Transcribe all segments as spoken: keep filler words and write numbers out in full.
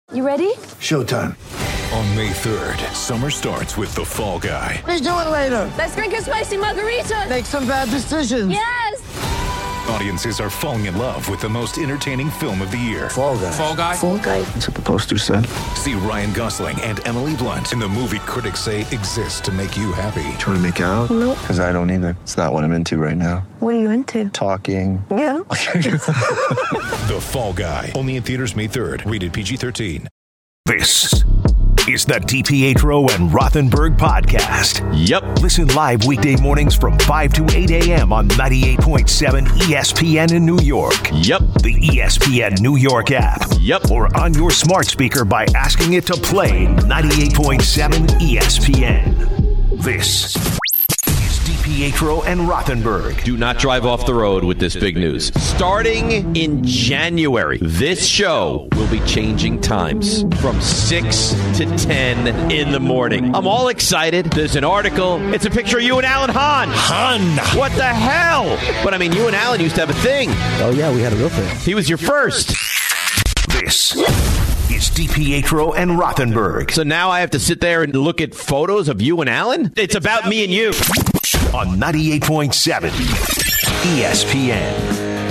You ready? Showtime. On May third, summer starts with The Fall Guy. Let's do it later. Let's drink a spicy margarita. Make some bad decisions. Yes! Audiences are falling in love with the most entertaining film of the year. Fall Guy. Fall Guy? Fall guy. That's what the poster said. See Ryan Gosling and Emily Blunt in the movie critics say exists to make you happy. Trying to make it out? Nope. Because I don't either. It's not what I'm into right now. What are you into? Talking. Yeah. The Fall Guy. Only in theaters May third. Rated P G thirteen. This is the DiPietro and Rothenberg podcast. Yep. Listen live weekday mornings from five to eight a.m. on ninety-eight point seven E S P N in New York. Yep. The E S P N New York app. Yep. Or on your smart speaker by asking it to play ninety-eight point seven E S P N. This is DiPietro and Rothenberg. Do not drive off the road with this big news. Starting in January, this show will be changing times from six to ten in the morning. I'm all excited. There's an article. It's a picture of you and Alan Hahn. Hahn. What the hell? But I mean, you and Alan used to have a thing. Oh, yeah, we had a real thing. He was your first. This is DiPietro and Rothenberg. So now I have to sit there and look at photos of you and Alan? It's about me and you. On ninety-eight point seven E S P N.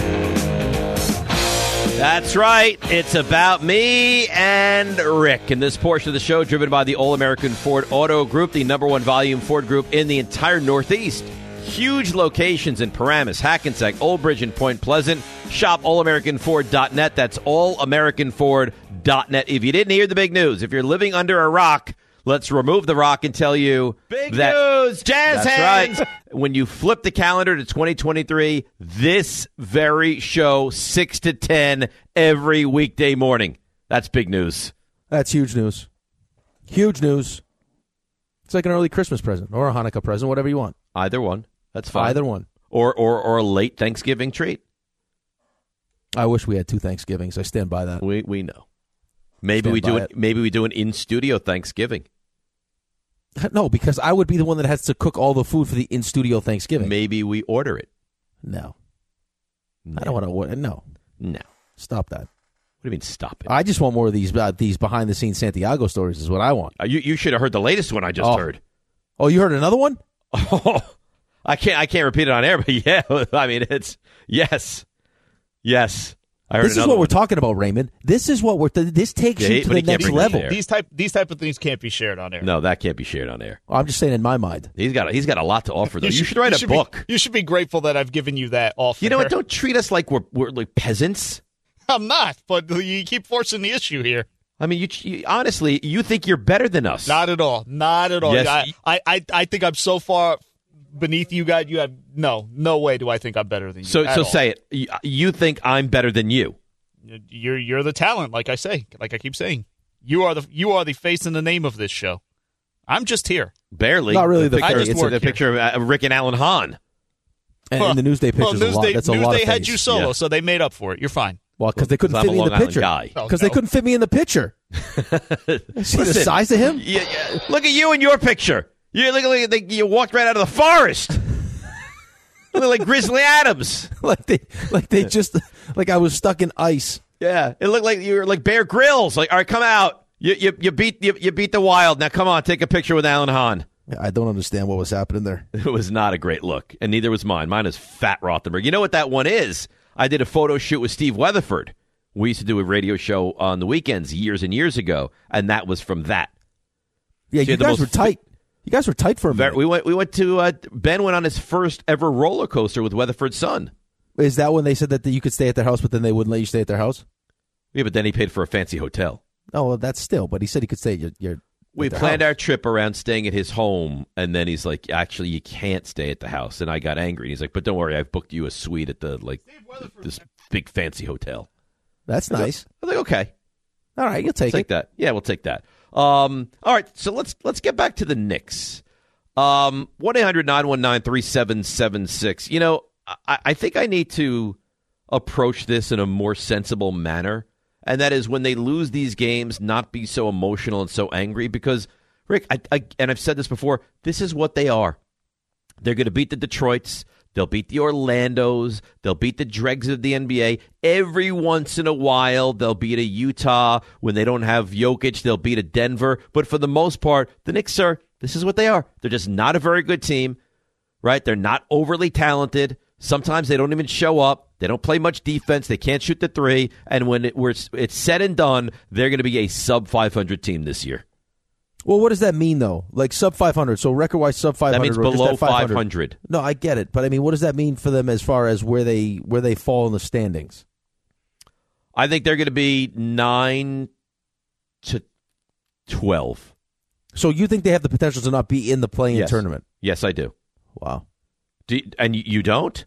That's right. It's about me and Rick. In this portion of the show, driven by the All-American Ford Auto Group, the number one volume Ford group in the entire Northeast. Huge locations in Paramus, Hackensack, Old Bridge, and Point Pleasant. Shop all american ford dot net. That's all american ford dot net. If you didn't hear the big news, if you're living under a rock, let's remove the rock and tell you Big that, news! Jazz that's hands! Right. When you flip the calendar to twenty twenty-three, this very show, six to ten every weekday morning. That's big news. That's huge news. Huge news. It's like an early Christmas present or a Hanukkah present, whatever you want. Either one. That's fine. Either one. Or, or, or a late Thanksgiving treat. I wish we had two Thanksgivings. I stand by that. We we know. Maybe Stand we do by it. it. Maybe we do an in-studio Thanksgiving. No, because I would be the one that has to cook all the food for the in-studio Thanksgiving. Maybe we order it. No. No. I don't want to order. No. No. Stop that. What do you mean, stop it? I just want more of these uh, these behind-the-scenes Santiago stories is what I want. Uh, you you should have heard the latest one I just Oh. heard. Oh, you heard another one? Oh, I can't I can't repeat it on air, but yeah, I mean it's yes, yes. I heard This is another what we're one. talking about, Raymond. This is what we're. Th- this takes Yeah, you to but the he can't next bring this level. there. These type these type of things can't be shared on air. No, that can't be shared on air. I'm just saying in my mind. He's got a, he's got a lot to offer though. You should, write a should book. Be, you should be grateful that I've given you that off. You know air. what? Don't treat us like we're we're like peasants. I'm not, but you keep forcing the issue here. I mean, you, you honestly, you think you're better than us? Not at all. Not at all. Yes. I, I, I, I think I'm so far beneath you guys. You have no, no way do I think I'm better than you. So at so all. say it. You, you think I'm better than you? You're you're the talent, like I say, like I keep saying. You are the you are the face and the name of this show. I'm just here. Barely. Not really the picture, face. I just It's work the here. picture of uh, Rick and Alan Hahn. And, and the Newsday Well, picture's a lot. Newsday, That's a Newsday lot of had face. you solo, Yeah. so they made up for it. You're fine. Well, because they couldn't I'm fit a me in the Long Island picture. guy. Oh, Because no. they couldn't fit me in the picture. See the size of him? Yeah, yeah. Look at you in your picture. You look like like you walked right out of the forest. You look like Grizzly Adams. like they, like they just, like I was stuck in ice. Yeah, it looked like you were like Bear Grylls. Like, all right, come out. You you, you beat you, you beat the Wild. Now come on, take a picture with Alan Hahn. I don't understand what was happening there. It was not a great look, and neither was mine. Mine is Fat Rothenberg. You know what that one is? I did a photo shoot with Steve Weatherford. We used to do a radio show on the weekends years and years ago, and that was from that. Yeah, So you the guys most were tight. You guys were tight for a Ver- minute. We went. We went to uh, Ben went on his first ever roller coaster with Weatherford's son. Is that when they said that you could stay at their house, but then they wouldn't let you stay at their house? Yeah, but then he paid for a fancy hotel. Oh, well, that's still. But he said he could stay at your. your We at their planned house. our trip around staying at his home, and then he's like, "Actually, you can't stay at the house." And I got angry. And he's like, "But don't worry, I've booked you a suite at the like this big fancy hotel." That's nice. I was like, "Okay, All right, you'll take take it. that. Yeah, we'll take that." Um, all right, so let's let's get back to the Knicks. Um, one eight hundred nine one nine three seven seven six. You know, I, I think I need to approach this in a more sensible manner. And that is when they lose these games, not be so emotional and so angry. Because, Rick, I, I, and I've said this before, this is what they are. They're going to beat the Detroits. They'll beat the Orlandos. They'll beat the dregs of the N B A. Every once in a while, they'll beat a Utah. When they don't have Jokic, they'll beat a Denver. But for the most part, the Knicks are, this is what they are. They're just not a very good team, right? They're not overly talented. Sometimes they don't even show up. They don't play much defense. They can't shoot the three. And when it, it's said and done, they're going to be a sub five hundred team this year. Well, what does that mean, though? Like sub five hundred, so record-wise sub five hundred. That means below five hundred. No, I get it. But, I mean, what does that mean for them as far as where they where they fall in the standings? I think they're going to be nine to twelve. So you think they have the potential to not be in the play-in yes. tournament? Yes, I do. Wow. Do you, and you don't?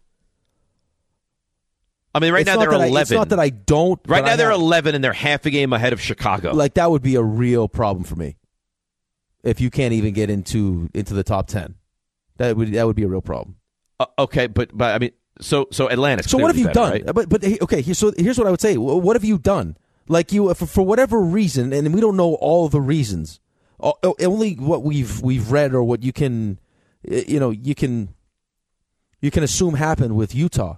I mean, right it's now they're eleven. I, it's not that I don't. Right now I they're have, eleven, and they're half a game ahead of Chicago. Like, that would be a real problem for me if you can't even get into into the top ten. That would that would be a real problem. Uh, okay, but but I mean, so so Atlanta's. So what have you better, done? Right? But but okay, here, so here's what I would say. What have you done? Like you, for, for whatever reason, and we don't know all the reasons. Only what we've we've read or what you can, you know, you can you can assume happened with Utah.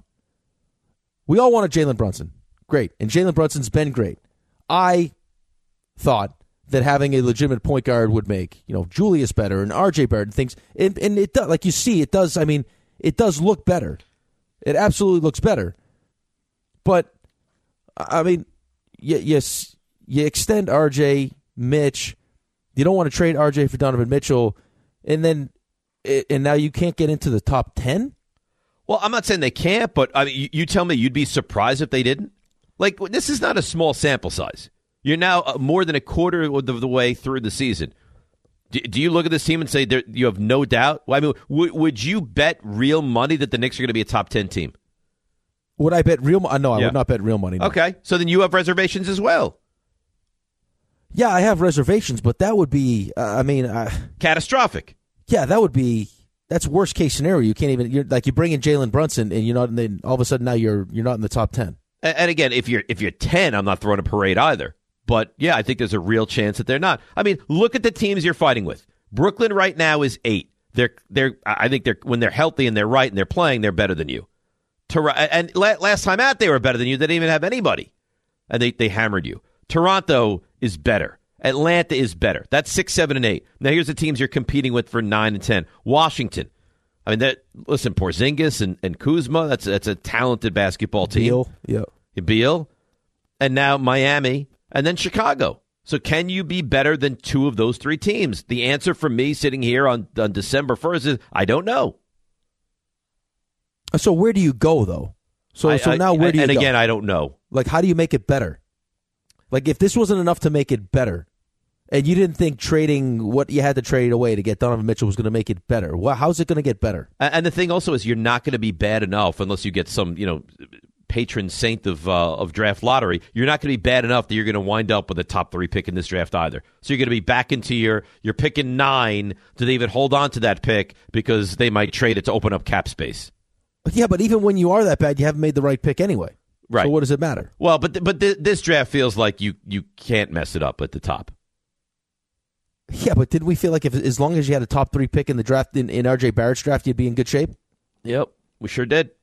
We all wanted Jalen Brunson. Great. And Jalen Brunson's been great. I thought that having a legitimate point guard would make, you know, Julius better and R J better and things. And, and it does, like you see, it does, I mean, it does look better. It absolutely looks better. But, I mean, you, yes, you extend R J, Mitch. You don't want to trade R J for Donovan Mitchell. And then, and now you can't get into the top ten? Well, I'm not saying they can't, but I mean, you, you tell me you'd be surprised if they didn't? Like, this is not a small sample size. You're now more than a quarter of the, the way through the season. Do, do you look at this team and say there, you have no doubt? Well, I mean, w- would you bet real money that the Knicks are going to be a top ten team? Would I bet real money? No, I yeah. would not bet real money. No. Okay, so then you have reservations as well. Yeah, I have reservations, but that would be, uh, I mean... Uh, catastrophic. Yeah, that would be... That's worst case scenario. You can't even you're like you bring in Jalen Brunson and you're not. And then all of a sudden now you're you're not in the top ten. And, and again, if you're if you're ten, I'm not throwing a parade either. But yeah, I think there's a real chance that they're not. I mean, look at the teams you're fighting with. Brooklyn right now is eight. They're they're. I think they're when they're healthy and they're right and they're playing, they're better than you. Tor- and last time out, they were better than you. They didn't even have anybody, and they they hammered you. Toronto is better. Atlanta is better. That's six, seven, and eight. Now here's the teams you're competing with for nine and ten. Washington. I mean, that. Listen, Porzingis and, and Kuzma. That's that's a talented basketball team. Beal, yeah, Beal, and now Miami, and then Chicago. So can you be better than two of those three teams? The answer from me, sitting here on on December first, is I don't know. So where do you go though? So I, so I, now where do you and go? And again, I don't know. Like, how do you make it better? Like, if this wasn't enough to make it better. And you didn't think trading what you had to trade away to get Donovan Mitchell was going to make it better. Well, how's it going to get better? And the thing also is you're not going to be bad enough unless you get some, you know, patron saint of uh, of draft lottery. You're not going to be bad enough that you're going to wind up with a top three pick in this draft either. So you're going to be back into your you're picking nine. Do they even hold on to that pick because they might trade it to open up cap space? Yeah, but even when you are that bad, you haven't made the right pick anyway. Right. So what does it matter? Well, but but th- this draft feels like you you can't mess it up at the top. Yeah, but didn't we feel like if as long as you had a top three pick in the draft in, in R J Barrett's draft, you'd be in good shape? Yep, we sure did.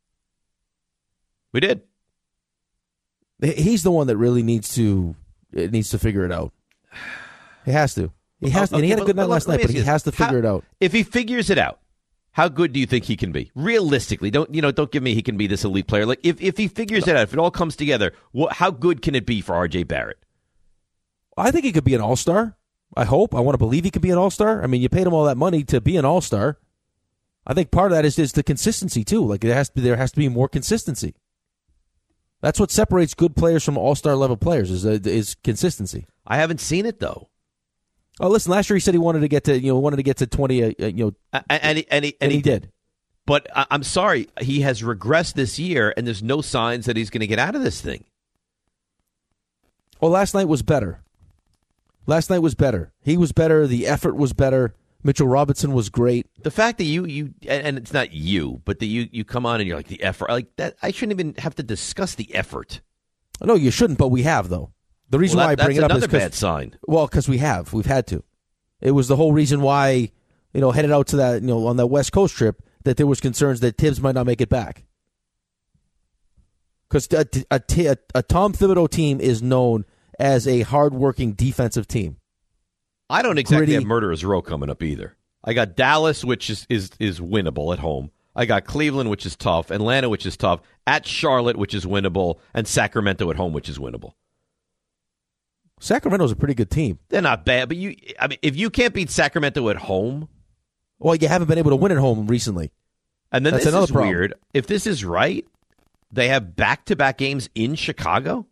We did. He's the one that really needs to needs to figure it out. He has to. He has, okay, and he had a good but, night last night, but he has to figure how, it out. If he figures it out, how good do you think he can be? Realistically, don't you know? Don't give me he can be this elite player. Like if if he figures it out, if it all comes together, what, how good can it be for R J Barrett? I think he could be an all-star. I hope. I want to believe he could be an all-star. I mean, you paid him all that money to be an all-star. I think part of that is, is the consistency, too. Like, there has to be, there has to be more consistency. That's what separates good players from all-star level players is, uh, is consistency. I haven't seen it, though. Oh, listen, last year he said he wanted to get to, you know, wanted to get to twenty, uh, you know. And, and, he, and, he, and, and he, he did. did. But I, I'm sorry, he has regressed this year, and there's no signs that he's going to get out of this thing. Well, last night was better. Last night was better. He was better. The effort was better. Mitchell Robinson was great. The fact that you you and it's not you, but that you you come on and you're like the effort, like that. I shouldn't even have to discuss the effort. No, you shouldn't, but we have though. The reason well, that, why I bring it up is another bad sign. Well, because we have, we've had to. It was the whole reason why, you know, headed out to that, you know, on that West Coast trip. that there was concerns that Tibbs might not make it back. Because a, a, a, a Tom Thibodeau team is known as a hardworking defensive team. I don't exactly Gritty. have Murderers Row coming up either. I got Dallas, which is, is, is winnable at home. I got Cleveland, which is tough. Atlanta, which is tough. At Charlotte, which is winnable. And Sacramento at home, which is winnable. Sacramento's a pretty good team. They're not bad, but you, I mean, if you can't beat Sacramento at home, well, you haven't been able to win at home recently. And then That's this another is problem. weird. If this is right, they have back-to-back games in Chicago.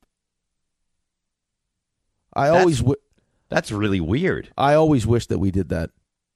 I That's- always, w- That's really weird. I always wish that we did that.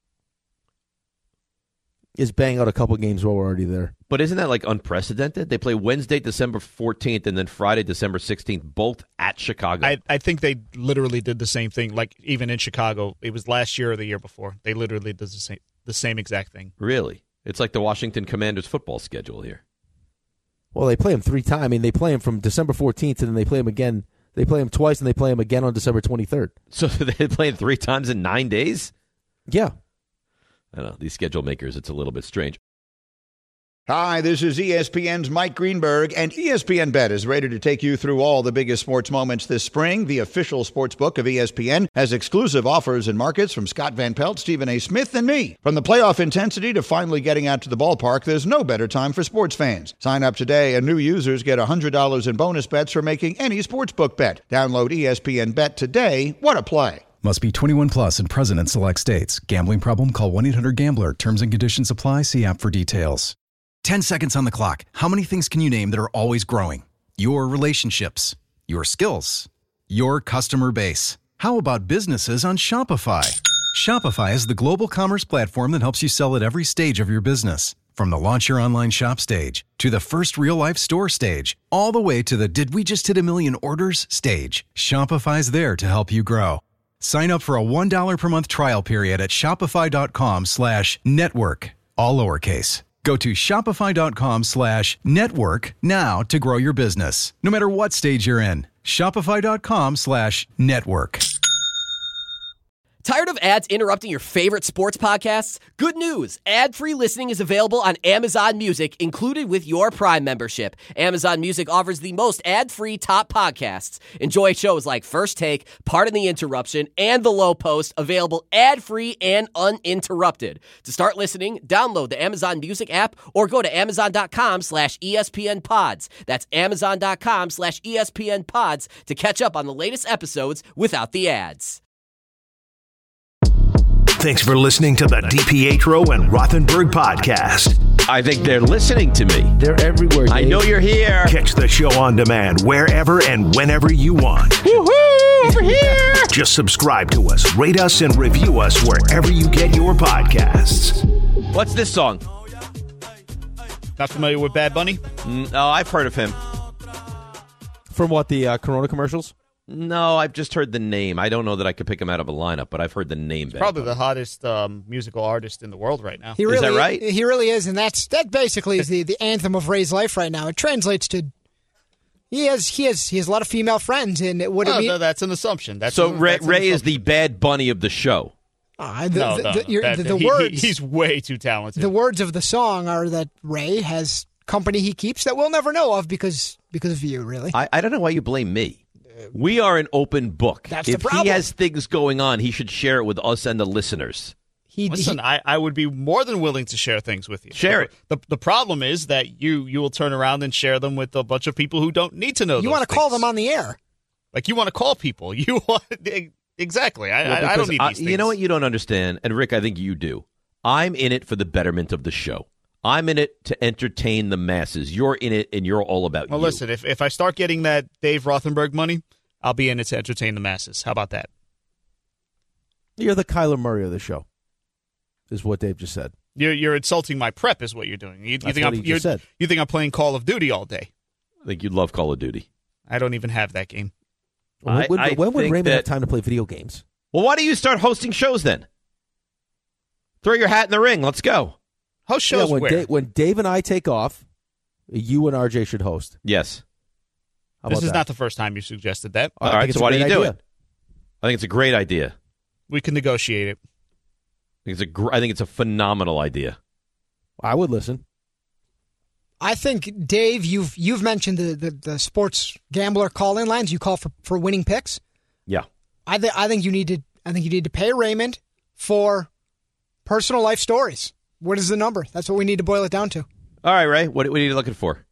Is bang out a couple games while we're already there. But isn't that like unprecedented? They play Wednesday, December fourteenth, and then Friday, December sixteenth, both at Chicago. I, I think they literally did the same thing. Like even in Chicago, it was last year or the year before. They literally did the same, the same exact thing. Really? It's like the Washington Commanders football schedule here. Well, they play him three times. I mean, they play him from December fourteenth, and then they play him again. They play him twice, and they play him again on December twenty-third. So they play him three times in nine days? Yeah. I don't know. These schedule makers, it's a little bit strange. Hi, this is E S P N's Mike Greenberg, and E S P N Bet is ready to take you through all the biggest sports moments this spring. The official sports book of E S P N has exclusive offers and markets from Scott Van Pelt, Stephen A. Smith, and me. From the playoff intensity to finally getting out to the ballpark, there's no better time for sports fans. Sign up today, and new users get one hundred dollars in bonus bets for making any sportsbook bet. Download E S P N Bet today. What a play. Must be twenty-one plus and present in select states. Gambling problem? Call one eight hundred gambler. Terms and conditions apply. See app for details. ten seconds on the clock. How many things can you name that are always growing? Your relationships, your skills, your customer base. How about businesses on Shopify? Shopify is the global commerce platform that helps you sell at every stage of your business. From the launch your online shop stage to the first real life store stage, all the way to the did we just hit a million orders stage. Shopify's there to help you grow. Sign up for a one dollar per month trial period at shopify.com slash network, all lowercase. Go to shopify.com slash network now to grow your business, no matter what stage you're in. Shopify.com slash network. Tired of ads interrupting your favorite sports podcasts? Good news! Ad-free listening is available on Amazon Music, included with your Prime membership. Amazon Music offers the most ad-free top podcasts. Enjoy shows like First Take, Pardon the Interruption, and The Low Post, available ad-free and uninterrupted. To start listening, download the Amazon Music app or go to amazon.com slash ESPN pods. That's amazon.com slash ESPN pods to catch up on the latest episodes without the ads. Thanks for listening to the DiPietro and Rothenberg podcast. I think they're listening to me. They're everywhere, Dave. I know you're here. Catch the show on demand wherever and whenever you want. Woohoo! Over here! Just subscribe to us, rate us, and review us wherever you get your podcasts. What's this song? Not familiar with Bad Bunny? No, oh, I've heard of him. From what, the uh, Corona commercials? No, I've just heard the name. I don't know that I could pick him out of a lineup, but I've heard the name. Bad Probably Bunny. the hottest um, musical artist in the world right now. He really, is that right? He really is, and that's that basically is the, the anthem of Ray's life right now. It translates to he has he has he has a lot of female friends, and it would Oh, it mean no, that's an assumption. That's So an, Ray, that's an Ray is assumption. the Bad Bunny of the show. uh, the, no, the, no, the, no. your- Bad- the, the he- he- words he's way too talented. the words of the song are that Ray has company he keeps that we'll never know of because because of you, really. I, I don't know why you blame me. We are an open book. That's the if problem. he has things going on, he should share it with us and the listeners. He, Listen, he- I, I would be more than willing to share things with you. Share it. The, the problem is that you you will turn around and share them with a bunch of people who don't need to know you those want to call things. them on the air. Like, you want to call people. You want Exactly. I, Well, I, I because don't need these things. You know what you don't understand? And, Rick, I think you do. I'm in it for the betterment of the show. I'm in it to entertain the masses. You're in it, and you're all about Well, you. listen, if, if I start getting that Dave Rothenberg money, I'll be in it to entertain the masses. How about that? You're the Kyler Murray of the show, is what Dave just said. You're, you're insulting my prep is what you're doing. You, you That's think what I'm, he you're- just said. You think I'm playing Call of Duty all day. I think you love Call of Duty. I don't even have that game. When, I- when, I when would think Raymond that- have time to play video games? Well, why don't you start hosting shows then? Throw your hat in the ring. Let's go. Host shows yeah, when, where? Da- when Dave and I take off, you and R J should host. Yes. How This about is that? not the first time you suggested that. I All think right, it's so a why don't great you do idea. it? I think it's a great idea. I We can negotiate it. think it's a, gr- I think it's a phenomenal idea. I would listen. I think, Dave, you've you've mentioned the, the, the sports gambler call-in lines. You call for, for winning picks. Yeah. I think I think you need to I think you need to pay Raymond for personal life stories. What is the number? That's what we need to boil it down to. All right, Ray. What, what are you looking for?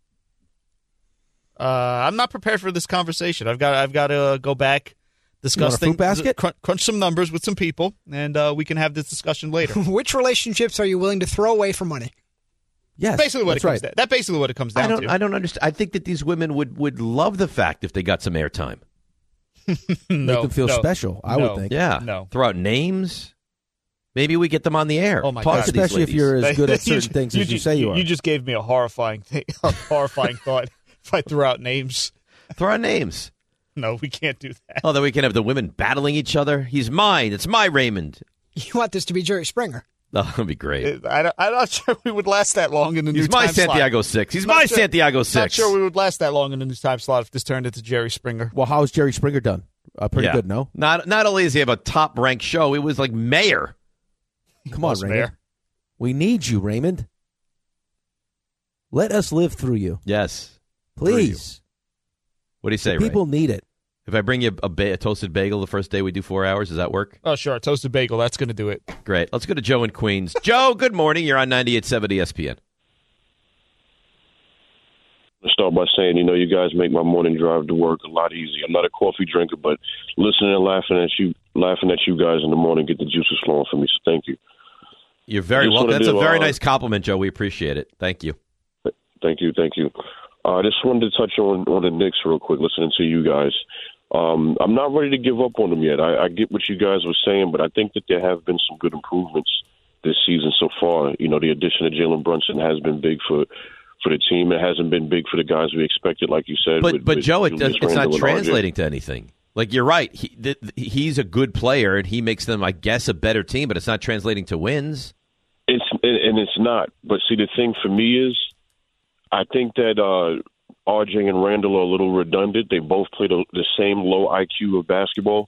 Uh, I'm not prepared for this conversation. I've got I've got to go back, discuss fruit things, basket? crunch, crunch some numbers with some people, and uh, we can have this discussion later. Which relationships are you willing to throw away for money? Yes, basically what that's it comes right. down. That's basically what it comes down I don't. to. I don't understand. I think that these women would, would love the fact if they got some airtime. no, Make them feel no, special. I no, would think. Yeah. No. Throw out names. Maybe we get them on the air. Oh my Talk God. to these Especially if ladies. you're as good at You- certain things you as you just- say you are. You just gave me a horrifying thing, a horrifying thought. If I threw out names, Throw out names. no, we can't do that. Oh, then we can have the women battling each other. He's mine. It's my Raymond. You want this to be Jerry Springer. Oh, that'd be great. I don't, I'm not sure we would last that long in the He's new my time slot. Santiago Six. He's Not my sure- Santiago Six. Not sure we would last that long in the new time slot if this turned into Jerry Springer. Well, how's Jerry Springer done? Uh, pretty Yeah. good, no? Not not only does he have a top ranked show, it was like mayor. Come on, was Raymond. mayor. We need you, Raymond. Let us live through you. Yes. Please. What do you say, People Ray? need it. If I bring you a, ba- a toasted bagel the first day we do four hours, does that work? Oh, sure. Toasted bagel. That's going to do it. Great. Let's go to Joe in Queens. Joe, good morning. You're on ninety-eight point seven E S P N. I'll start by saying, you know, you guys make my morning drive to work a lot easier. I'm not a coffee drinker, but listening and laughing at you, laughing at you guys in the morning, get the juices flowing for me. So thank you. You're very Just welcome. wanna That's a do, very uh, nice compliment, Joe. We appreciate it. Thank you. Thank you, thank you. Uh, I just wanted to touch on, on the Knicks real quick, listening to you guys. Um, I'm not ready to give up on them yet. I, I get what you guys were saying, but I think that there have been some good improvements this season so far. You know, the addition of Jalen Brunson has been big for for the team. It hasn't been big for the guys we expected, like you said. But with, but with Joe, it does, Julius it's not Randle and R J. translating to anything. Like, you're right. He, th- he's a good player, and he makes them, I guess, a better team, but it's not translating to wins. It's and it's not. But see, the thing for me is, I think that uh, R J and Randall are a little redundant. They both play the, the same low I Q of basketball,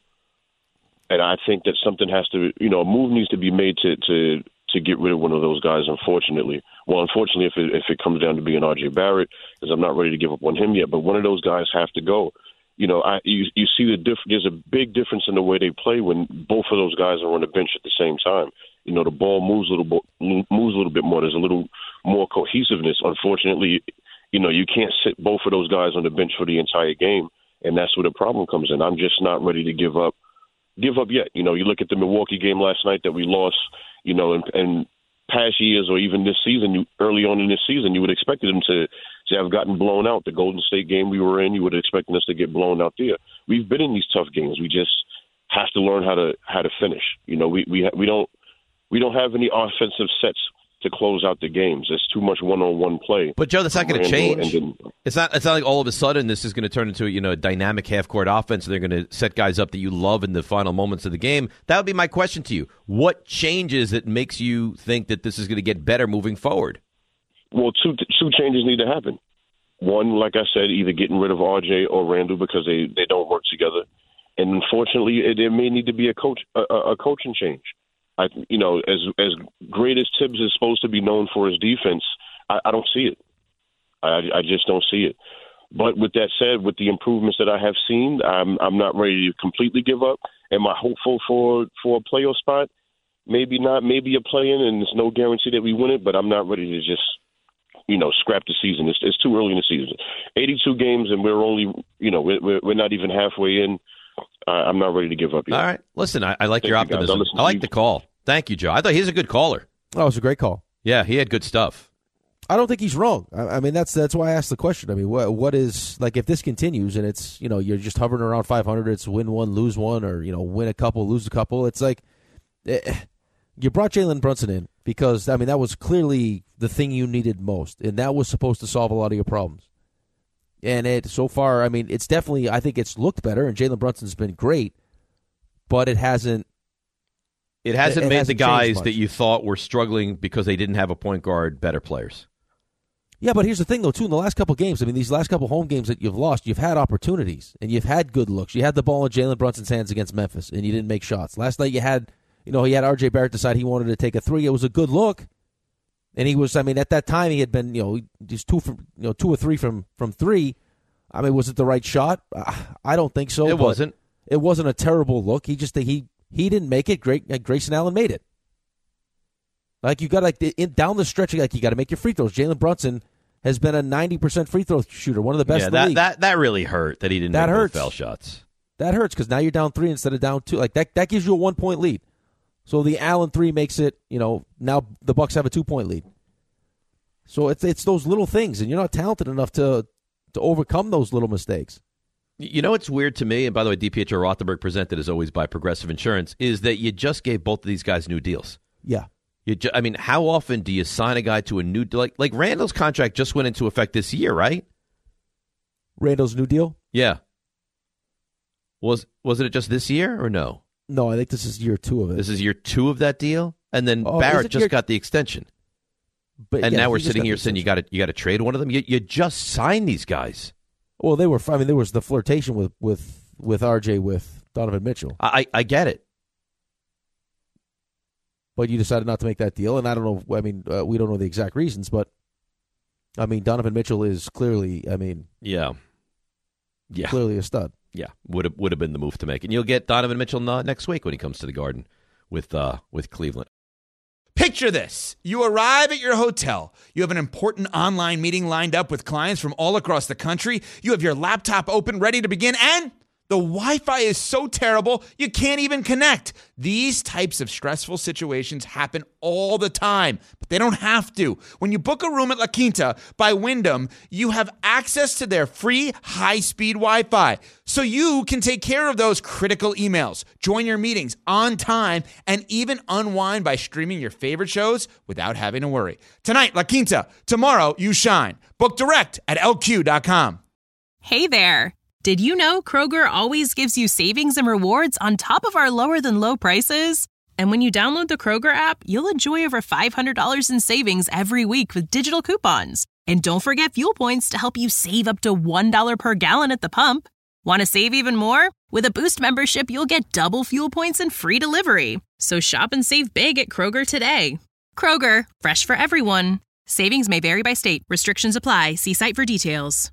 and I think that something has to, you know, a move needs to be made to to to get rid of one of those guys. Unfortunately, well, unfortunately, if it, if it comes down to being R J Barrett, because I'm not ready to give up on him yet. But one of those guys have to go. You know, I you you see the diff- there's a big difference in the way they play when both of those guys are on the bench at the same time. You know, the ball moves a little bit, moves a little bit more. There's a little more cohesiveness. Unfortunately, you know, you can't sit both of those guys on the bench for the entire game, and that's where the problem comes in. I'm just not ready to give up, give up yet. You know, you look at the Milwaukee game last night that we lost. You know, and, and past years or even this season, you, early on in this season, you would have expected them to to have gotten blown out. The Golden State game we were in, you would have expected us to get blown out there. We've been in these tough games. We just have to learn how to how to finish. You know, we we we don't. We don't have any offensive sets to close out the games. There's too much one-on-one play. But Joe, that's not going to Randall change. and then- It's not. It's not like all of a sudden this is going to turn into you know a dynamic half-court offense. They're going to set guys up that you love in the final moments of the game. That would be my question to you. What changes that makes you think that this is going to get better moving forward? Well, two two changes need to happen. One, like I said, either getting rid of R J or Randall because they, they don't work together. And unfortunately, it, there may need to be a coach a, a coaching change. I, you know, as as great as Tibbs is supposed to be known for his defense, I, I don't see it. I, I just don't see it. But with that said, with the improvements that I have seen, I'm I'm not ready to completely give up. Am I hopeful for for a playoff spot? Maybe not. Maybe a play-in, and there's no guarantee that we win it. But I'm not ready to just, you know, scrap the season. It's, it's too early in the season. eighty-two games, and we're only, you know, we're we're not even halfway in. Uh, I'm not ready to give up yet. All right. Listen, I, I like Thank your you, guys. optimism. I'll listen I to like you. the call. Thank you, Joe. I thought he's a good caller. Oh, it was a great call. Yeah, he had good stuff. I don't think he's wrong. I, I mean, that's that's why I asked the question. I mean, what what is like if this continues and it's you know you're just hovering around five hundred, it's win one, lose one, or you know win a couple, lose a couple. It's like eh, you brought Jalen Brunson in because I mean that was clearly the thing you needed most, and that was supposed to solve a lot of your problems. And it so far, I mean, it's definitely I think it's looked better, and Jalen Brunson's been great, but it hasn't. It hasn't it made hasn't the guys changed much. that you thought were struggling because they didn't have a point guard better players. Yeah, but here's the thing, though, too. In the last couple games, I mean, these last couple home games that you've lost, you've had opportunities, and you've had good looks. You had the ball in Jalen Brunson's hands against Memphis, and you didn't make shots. Last night you had, you know, he had R J Barrett decide he wanted to take a three. It was a good look, And he was, I mean, at that time he had been, you know, just two from, you know, two or three from, from three. I mean, was it the right shot? Uh, I don't think so. It wasn't. It wasn't a terrible look. He just he he didn't make it. Great, uh, Grayson Allen made it. Like you got like in, down the stretch, like you got to make your free throws. Jalen Brunson has been a ninety percent free throw shooter, one of the best. Yeah, in the that league. that that really hurt that he didn't that make hurts. those foul shots. That hurts because now you're down three instead of down two. Like that that gives you a one point lead. So the Allen three makes it. You know, now the Bucks have a two point lead. So it's it's those little things, and you're not talented enough to to overcome those little mistakes. You know what's weird to me, and by the way, DiPietro Rothenberg presented as always by Progressive Insurance, is that you just gave both of these guys new deals. Yeah. You ju- I mean, how often do you sign a guy to a new like like Randall's contract just went into effect this year, right? Randall's new deal? Yeah. Was wasn't it just this year or no? No, I think this is year two of it. This is year two of that deal, and then Oh, is Barrett it just year- got the extension. But and yeah, now he we're just sitting got here the saying you got to you got to trade one of them. You you just signed these guys. Well, they were. I mean, there was the flirtation with with, with R J with Donovan Mitchell. I I get it. But you decided not to make that deal, and I don't know. I mean, uh, we don't know the exact reasons, but I mean, Donovan Mitchell is clearly. I mean, Yeah. Yeah. clearly a stud. Yeah, would have would have been the move to make, and you'll get Donovan Mitchell uh, next week when he comes to the Garden with uh, with Cleveland. Picture this. You arrive at your hotel. You have an important online meeting lined up with clients from all across the country. You have your laptop open, ready to begin, and the Wi-Fi is so terrible you can't even connect. These types of stressful situations happen all the time, but they don't have to. When you book a room at La Quinta by Wyndham, you have access to their free high-speed Wi-Fi, so you can take care of those critical emails, join your meetings on time, and even unwind by streaming your favorite shows without having to worry. Tonight, La Quinta. Tomorrow, you shine. Book direct at L Q dot com. Hey there. Did you know Kroger always gives you savings and rewards on top of our lower-than-low prices? And when you download the Kroger app, you'll enjoy over five hundred dollars in savings every week with digital coupons. And don't forget fuel points to help you save up to one dollar per gallon at the pump. Want to save even more? With a Boost membership, you'll get double fuel points and free delivery. So shop and save big at Kroger today. Kroger, fresh for everyone. Savings may vary by state. Restrictions apply. See site for details.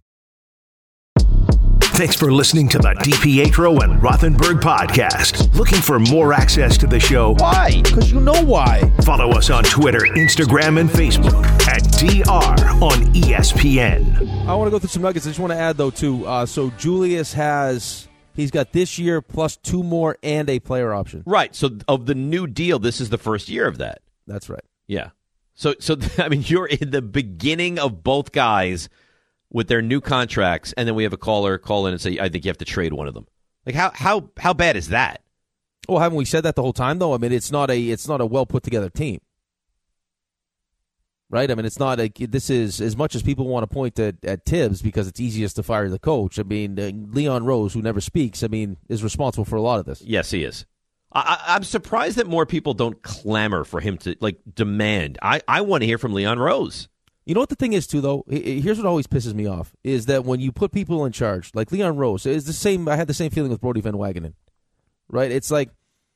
Thanks for listening to the DiPietro and Rothenberg podcast. Looking for more access to the show? Why? Because you know why. Follow us on Twitter, Instagram, and Facebook at D R on E S P N. I want to go through some nuggets. I just want to add, though, too. Uh, so Julius has, he's got this year plus two more and a player option. Right. So of the new deal, this is the first year of that. That's right. Yeah. So, so I mean, you're in the beginning of both guys with their new contracts, and then we have a caller call in and say, I think you have to trade one of them. Like, how how how bad is that? Well, haven't we said that the whole time, though? I mean, it's not a it's not a well put together team, right? I mean, it's not a. This is as much as people want to point at, at Tibbs because it's easiest to fire the coach. I mean, uh, Leon Rose, who never speaks, I mean, is responsible for a lot of this. Yes, he is. I, I, I'm surprised that more people don't clamor for him to like demand. I, I want to hear from Leon Rose. You know what the thing is, too, though? Here's what always pisses me off, is that when you put people in charge, like Leon Rose, it's the same. I had the same feeling with Brody Van Wagenen, right? It's like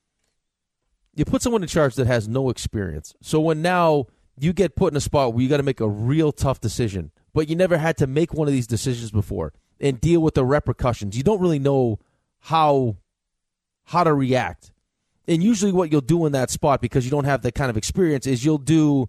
you put someone in charge that has no experience. So when now you get put in a spot where you got to make a real tough decision, but you never had to make one of these decisions before and deal with the repercussions, you don't really know how how to react. And usually what you'll do in that spot, because you don't have that kind of experience, is you'll do...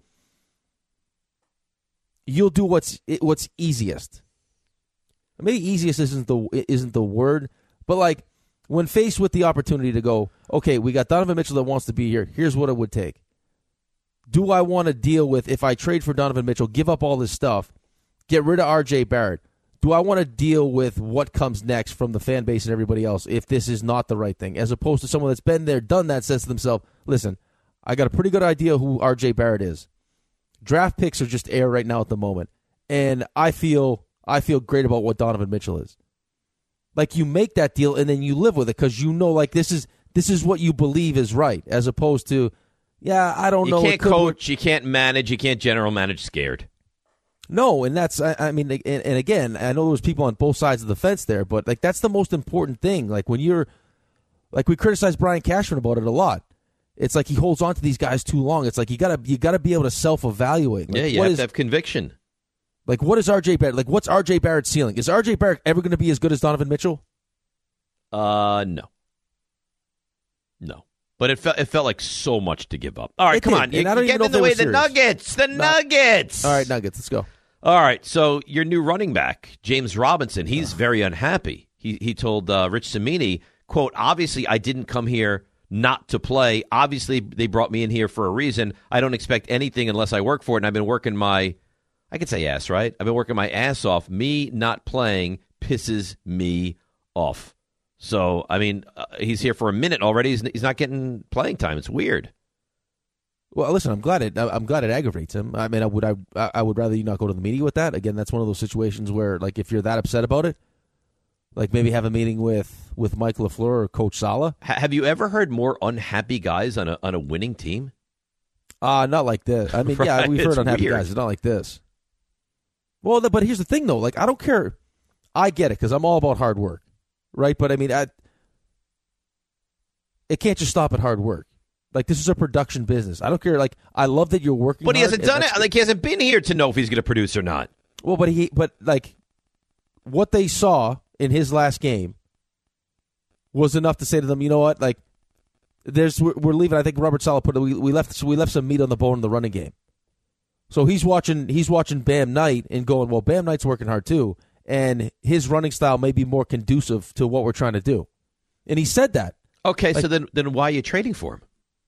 You'll do what's what's easiest. Maybe easiest isn't the isn't the word, but like when faced with the opportunity to go, okay, we got Donovan Mitchell that wants to be here. Here's what it would take. Do I want to deal with, if I trade for Donovan Mitchell, give up all this stuff, get rid of R J Barrett? Do I want to deal with what comes next from the fan base and everybody else if this is not the right thing? As opposed to someone that's been there, done that, says to themselves, listen, I got a pretty good idea who R J Barrett is. Draft picks are just air right now at the moment, and I feel I feel great about what Donovan Mitchell is. Like, you make that deal and then you live with it because you know, like, this is this is what you believe is right, as opposed to, yeah, I don't you know. You can't coach, you can't manage, you can't general manage scared. No, and that's I, I mean, and, and again, I know there was people on both sides of the fence there, but like that's the most important thing. Like when you're, like we criticize Brian Cashman about it a lot. it's like he holds on to these guys too long. It's like you gotta you gotta be able to self-evaluate. Like, yeah, you what have is, to have conviction. Like, what is R J Barrett? Like, what's R J Barrett's ceiling? Is R J Barrett ever going to be as good as Donovan Mitchell? Uh, no. No. But it felt it felt like so much to give up. All right, It come did, on. and You, I don't you even get know in if the they way. were The serious. Nuggets. The No. Nuggets. All right, Nuggets, let's go. All right, so your new running back, James Robinson, he's very unhappy. He he told uh, Rich Cimini, quote, obviously I didn't come here not to play. Obviously they brought me in here for a reason. I don't expect anything unless I work for it, and I've been working my, I could say ass, right? I've been working my ass off. Me not playing pisses me off. So, I mean, uh, he's here for a minute already. He's, he's not getting playing time. It's weird. Well, listen, I'm glad it. I'm glad it aggravates him. I mean, I would. I. I would rather you not go to the meeting with that. Again, that's one of those situations where, like, if you're that upset about it, like maybe have a meeting with with Mike LaFleur or Coach Sala. H- have you ever heard more unhappy guys on a on a winning team? Uh not like this. I mean, yeah, Right, we've heard it's unhappy weird. guys. It's not like this. Well, the, but here's the thing, though. Like, I don't care. I get it because I'm all about hard work, right? But I mean, I, it can't just stop at hard work. Like, this is a production business. I don't care. Like, I love that you're working, But he hard, hasn't and done it. that's- Like he hasn't been here to know if he's going to produce or not. Well, but he, but like, what they saw in his last game was enough to say to them, you know what? Like, there's we're, we're leaving. I think Robert Saleh put it, we we left so we left some meat on the bone in the running game. So he's watching he's watching Bam Knight and going, well, Bam Knight's working hard too, and his running style may be more conducive to what we're trying to do. And he said that. Okay, Like- so then then why are you trading for him?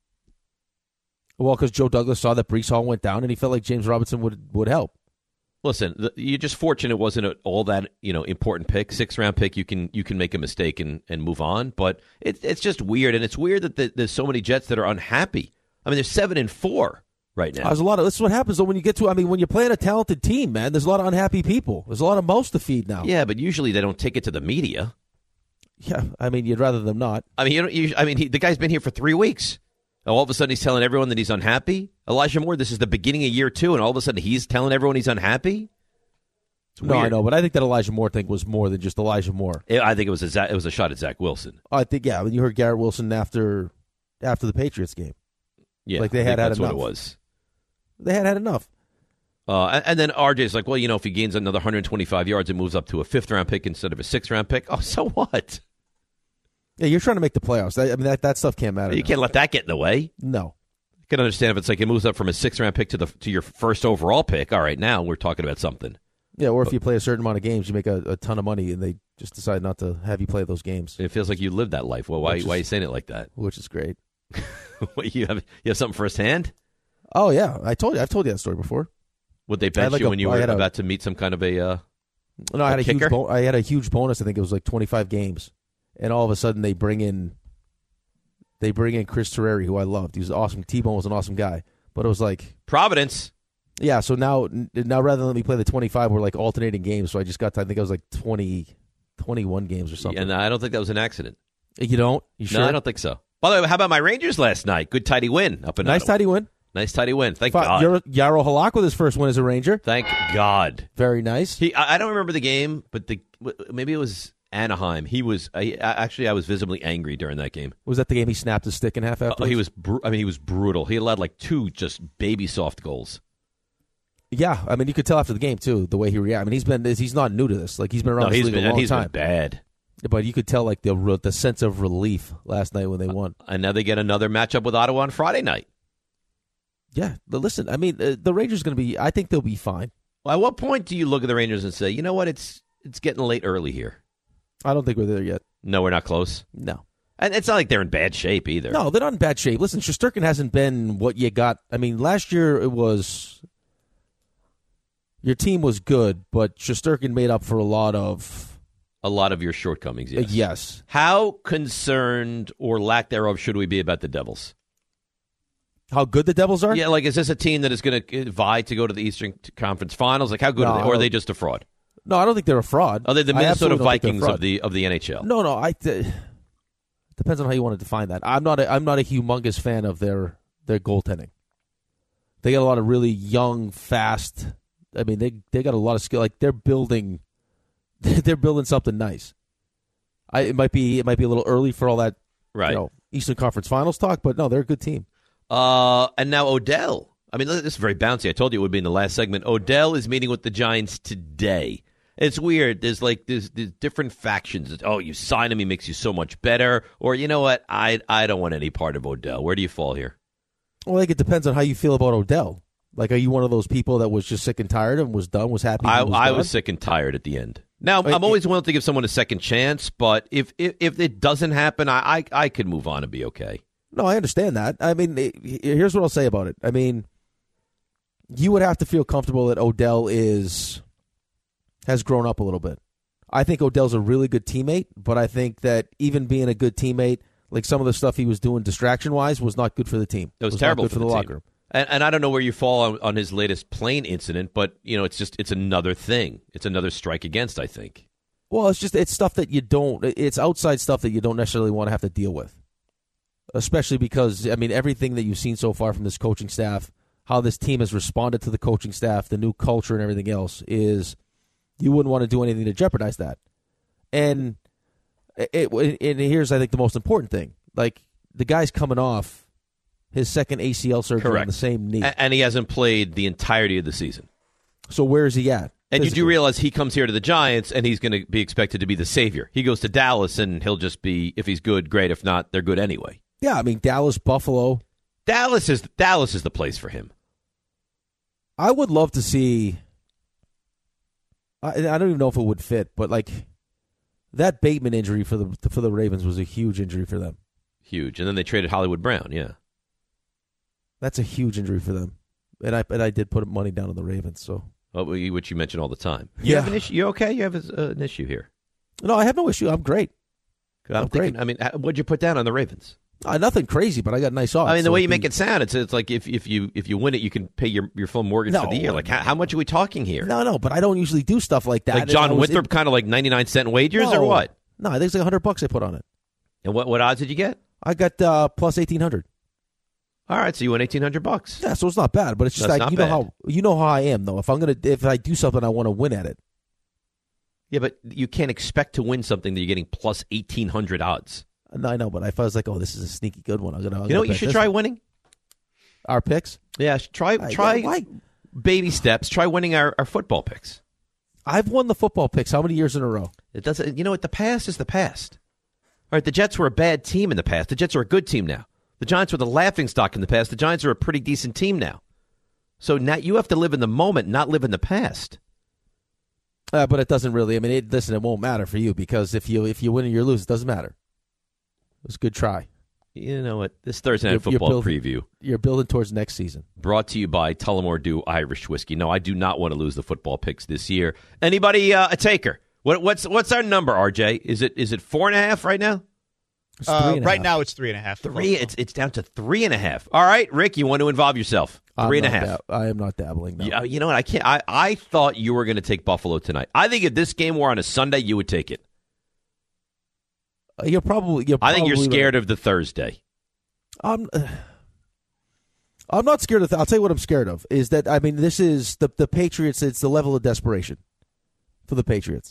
Well, because Joe Douglas saw that Brees Hall went down, and he felt like James Robinson would would help. Listen, the, you're just fortunate it wasn't a, all that you know important pick, six round pick. You can you can make a mistake and, and move on, but it, it's just weird, and it's weird that the, there's so many Jets that are unhappy. I mean, they're seven and four right now. There's a lot of this is what happens though when you get to. I mean, when you're playing a talented team, man, there's a lot of unhappy people. There's a lot of mouths to feed now. Yeah, but usually they don't take it to the media. Yeah, I mean, you'd rather them not. I mean, you know, you, I mean, he, the guy's been here for three weeks. All of a sudden, he's telling everyone that he's unhappy. Elijah Moore, this is the beginning of year two, and all of a sudden, he's telling everyone he's unhappy. It's No, I weird. know, but I think that Elijah Moore thing was more than just Elijah Moore. It- I think it was a Zach, it was a shot at Zach Wilson. I think, yeah, when you heard Garrett Wilson after after the Patriots game, Yeah, like they I had think had that's enough. what it was. They had had enough. Uh, and, and then R J's like, well, you know, if he gains another one hundred twenty-five yards, it moves up to a fifth round pick instead of a sixth round pick. Oh, so what? Yeah, you're trying to make the playoffs. I, I mean, that, that stuff can't matter. You now. can't let that get in the way. No. You can understand if it's like it moves up from a sixth round pick to the to your first overall pick. All right, now we're talking about something. Yeah, or if you play a certain amount of games, you make a, a ton of money, and they just decide not to have you play those games. It feels like you lived that life. Well, why Which is- why are you saying it like that? Which is great. What, you have you have something firsthand? Oh yeah, I told you. I've told you that story before. Would they I had bench like you a- when you I were had a- about to meet some kind of a? Uh, No, I had a a, kicker? huge. Bo- I had a huge bonus. I think it was like twenty-five games, and all of a sudden they bring in. They bring in Chris Terreri, who I loved. He was awesome. T-Bone was an awesome guy, but it was like Providence. Yeah, so now now rather than let me play the twenty-five, we're like alternating games. So I just got to, I think I was like twenty, twenty-one games or something. And I don't think that was an accident. You don't? You sure? No, I don't think so. By the way, how about my Rangers last night? Good tidy win up in Nice Ottawa. tidy win. Nice tidy win. Thank Fi- God. Yar- Yarrow Halak with his first win as a Ranger. Thank God. Very nice. He, I I don't remember the game, but the maybe it was Anaheim. He was I, I- actually I was visibly angry during that game. Was that the game he snapped his stick in half after? Oh, he was. Bru- I mean, he was brutal. He allowed like two just baby soft goals. Yeah, I mean you could tell after the game too the way he reacted. I mean he's been he's not new to this. Like he's been around No, this he's league been a long he's time. been bad. But you could tell like the re- the sense of relief last night when they won. And now they get another matchup with Ottawa on Friday night. Yeah, but listen, I mean uh, the Rangers going to be. I think they'll be fine. Well, at what point do you look at the Rangers and say, you know what, it's it's getting late early here? I don't think we're there yet. No, we're not close. No. And it's not like they're in bad shape either. No, they're not in bad shape. Listen, Shesterkin hasn't been what you got. I mean, last year it was your team was good, but Shesterkin made up for a lot of a lot of your shortcomings. Yes. Uh, yes. How concerned or lack thereof should we be about the Devils? How good the Devils are? Yeah, like is this a team that is going to vie to go to the Eastern Conference Finals? Like how good No, are they, or are they just a fraud? No, I don't think they're a fraud. Are they the I Minnesota absolutely don't think they're a Vikings fraud. of the of the N H L? No, no. I th- depends on how you want to define that. I'm not. A, I'm not a humongous fan of their their goaltending. They got a lot of really young, fast. I mean, they they got a lot of skill. Like they're building, they're building something nice. I it might be it might be a little early for all that. Right. You know, Eastern Conference Finals talk, but no, they're a good team. Uh, and now Odell. I mean, this is very bouncy. I told you it would be in the last segment. Odell is meeting with the Giants today. It's weird. There's like there's, there's different factions. Oh, you sign him, he makes you so much better. Or you know what? I I don't want any part of Odell. Where do you fall here? Well, like it depends on how you feel about Odell. Like, are you one of those people that was just sick and tired and was done, was happy? I was I done? was sick and tired at the end. Now I'm always willing to give someone a second chance, but if if, if it doesn't happen, I, I I could move on and be okay. No, I understand that. I mean, here's what I'll say about it. I mean, you would have to feel comfortable that Odell is has grown up a little bit. I think Odell's a really good teammate, but I think that even being a good teammate, like some of the stuff he was doing distraction-wise, was not good for the team. It was, was terrible not good for, for the, the locker room. And, and I don't know where you fall on, on his latest plane incident, but you know, it's just it's another thing. It's another strike against, I think. Well, it's just it's stuff that you don't. It's outside stuff that you don't necessarily want to have to deal with, especially because I mean everything that you've seen so far from this coaching staff, how this team has responded to the coaching staff, the new culture, and everything else is. You wouldn't want to do anything to jeopardize that. And it, it, and here's, I think, the most important thing. Like, the guy's coming off his second A C L surgery Correct. on the same knee. A- and he hasn't played the entirety of the season. So where is he at? And physically? you do realize he comes here to the Giants, and he's going to be expected to be the savior. He goes to Dallas, and he'll just be, if he's good, great. If not, they're good anyway. Yeah, I mean, Dallas, Buffalo. Dallas is Dallas is the place for him. I would love to see... I, I don't even know if it would fit, but like that Bateman injury for the for the Ravens was a huge injury for them. Huge, and then they traded Hollywood Brown. Yeah, that's a huge injury for them. And I and I did put money down on the Ravens. So, well, which you mention all the time. You yeah, have an issue. You okay? You have a, uh, an issue here? No, I have no issue. I'm great. I'm, I'm thinking, great. I mean, what'd you put down on the Ravens? Uh, nothing crazy, but I got nice odds. I mean, the so way you be, make it sound, it's it's like if, if you if you win it, you can pay your, your full mortgage no, for the year. Like, how, how much are we talking here? No, no, but I don't usually do stuff like that. Like John Winthrop, kind of like ninety-nine cent wagers no, or what? No, I think it's like one hundred bucks I put on it. And what, what odds did you get? I got uh, plus eighteen hundred. All right, so you won eighteen hundred bucks. Yeah, so it's not bad, but it's just That's like not you bad. know how you know how I am though. If I'm gonna if I do something, I want to win at it. Yeah, but you can't expect to win something that you're getting plus eighteen hundred odds. No, I know, but if I was like, oh, this is a sneaky good one, I'm gonna. I'm you gonna know what you bet should this try one. winning? Our picks. Yeah, try Uh, try yeah, why? baby steps. Try winning our, our football picks. I've won the football picks how many years in a row? It doesn't. You know what? The past is the past. All right, the Jets were a bad team in the past. The Jets are a good team now. The Giants were the laughingstock in the past. The Giants are a pretty decent team now. So now you have to live in the moment, not live in the past. Uh, but it doesn't really. I mean, it, listen, it won't matter for you because if you if you win or you lose, it doesn't matter. It was a good try. You know what? This Thursday Night You're- you're Football building- preview You're building towards next season. brought to you by Tullamore Dew Irish Whiskey. No, I do not want to lose the football picks this year. Anybody uh, a taker? What, what's what's our number, R J? Is it is it four and a half right now? Uh, right now, it's three and a half. Three. It's it's down to three and a half. All right, Rick, you want to involve yourself? I'm Three and a not half. dab- I am not dabbling. No. Yeah, you know what? I can't. I, I thought you were going to take Buffalo tonight. I think if this game were on a Sunday, you would take it. Uh, You're probably. You're I think you're probably scared right. of the Thursday. I'm. Uh, I'm not scared of. Th- I'll tell you what I'm scared of is that I mean this is the the Patriots. It's the level of desperation for the Patriots,